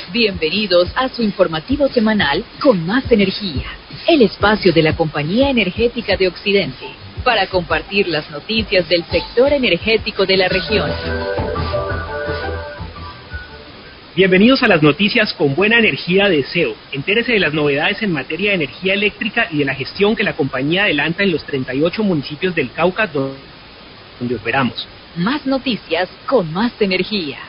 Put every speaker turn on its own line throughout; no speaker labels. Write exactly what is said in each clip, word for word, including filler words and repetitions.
Bienvenidos a su informativo semanal Con Más Energía, el espacio de la Compañía Energética de Occidente, para compartir las noticias del sector energético de la región.
Bienvenidos a las noticias con buena energía de S E O. Entérese de las novedades en materia de energía eléctrica y de la gestión que la compañía adelanta en los treinta y ocho municipios del Cauca donde operamos.
Más noticias con más energía.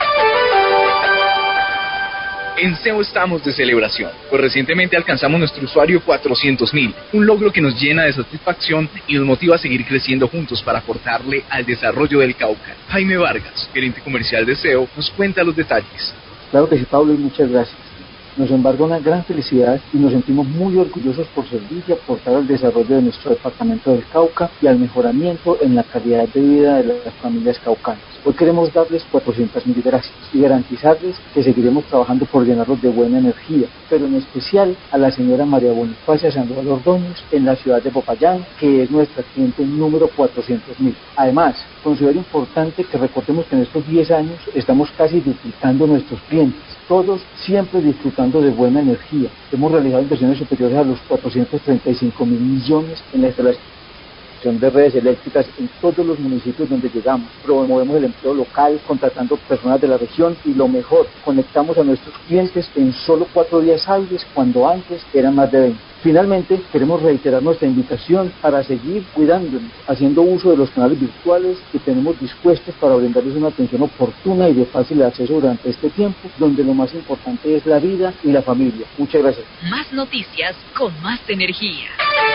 En S E O estamos de celebración, pues recientemente alcanzamos nuestro usuario cuatrocientos mil, un logro que nos llena de satisfacción y nos motiva a seguir creciendo juntos para aportarle al desarrollo del Cauca. Jaime Vargas, gerente comercial de S E O, nos cuenta los detalles.
Claro que sí, Pablo, y muchas gracias. Nos embarga una gran felicidad y nos sentimos muy orgullosos por servir y aportar al desarrollo de nuestro departamento del Cauca y al mejoramiento en la calidad de vida de las familias caucanas. Hoy queremos darles cuatrocientas mil gracias y garantizarles que seguiremos trabajando por llenarlos de buena energía, pero en especial a la señora María Bonifacia Sandoval Ordóñez en la ciudad de Popayán, que es nuestra cliente número cuatrocientos mil. Además, considero importante que recordemos que en estos diez años estamos casi duplicando nuestros clientes, todos siempre disfrutando de buena energía. Hemos realizado inversiones superiores a los cuatrocientos treinta y cinco mil millones en la instalación de redes eléctricas en todos los municipios donde llegamos. Promovemos el empleo local, contratando personas de la región y lo mejor, conectamos a nuestros clientes en solo cuatro días hábiles cuando antes eran más de veinte. Finalmente, queremos reiterar nuestra invitación para seguir cuidándonos, haciendo uso de los canales virtuales que tenemos dispuestos para brindarles una atención oportuna y de fácil acceso durante este tiempo, donde lo más importante es la vida y la familia. Muchas gracias.
Más noticias con más energía.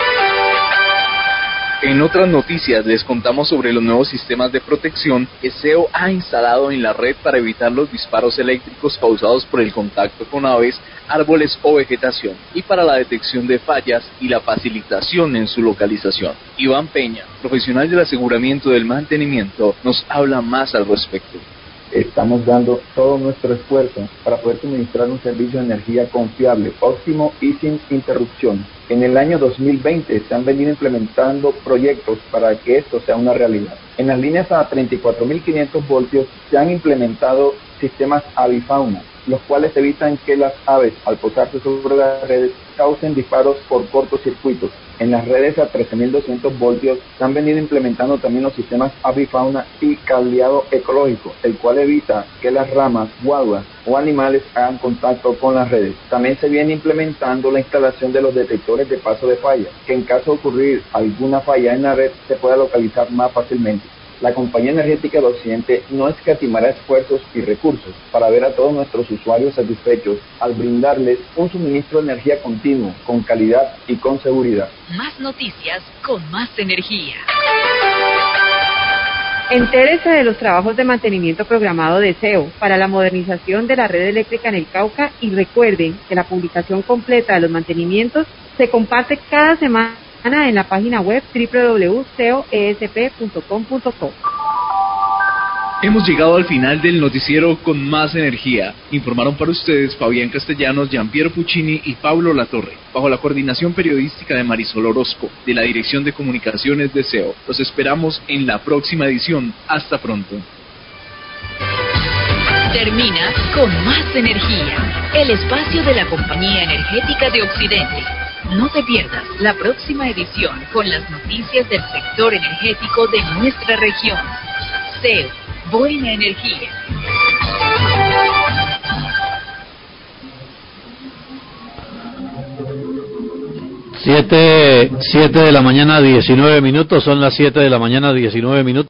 En otras noticias les contamos sobre los nuevos sistemas de protección que S E O ha instalado en la red para evitar los disparos eléctricos causados por el contacto con aves, árboles o vegetación, y para la detección de fallas y la facilitación en su localización. Iván Peña, profesional del aseguramiento del mantenimiento, nos habla más al respecto.
Estamos dando todo nuestro esfuerzo para poder suministrar un servicio de energía confiable, óptimo y sin interrupción. En el año dos mil veinte se han venido implementando proyectos para que esto sea una realidad. En las líneas a treinta y cuatro mil quinientos voltios se han implementado sistemas avifauna, los cuales evitan que las aves, al posarse sobre las redes, causen disparos por cortocircuitos. En las redes a trece mil doscientos voltios se han venido implementando también los sistemas avifauna y cableado ecológico, el cual evita que las ramas, guaduas o animales hagan contacto con las redes. También se viene implementando la instalación de los detectores de paso de falla, que en caso de ocurrir alguna falla en la red se pueda localizar más fácilmente. La Compañía Energética de Occidente no escatimará esfuerzos y recursos para ver a todos nuestros usuarios satisfechos al brindarles un suministro de energía continuo, con calidad y con seguridad.
Más noticias con más energía.
Entérese de los trabajos de mantenimiento programado de S E O para la modernización de la red eléctrica en el Cauca y recuerden que la publicación completa de los mantenimientos se comparte cada semana en la página web doble u doble u doble u punto c e o e s p punto com punto co.
Hemos llegado al final del noticiero con más energía. Informaron para ustedes Fabián Castellanos, Gianpiero Puccini y Pablo Latorre, bajo la coordinación periodística de Marisol Orozco, de la Dirección de Comunicaciones de S E O. Los esperamos en la próxima edición. Hasta pronto.
Termina con más energía, el espacio de la Compañía Energética de Occidente. No te pierdas la próxima edición con las noticias del sector energético de nuestra región. S E O, buena energía.
Siete, siete de la mañana, diecinueve minutos, son las siete de la mañana, diecinueve minutos.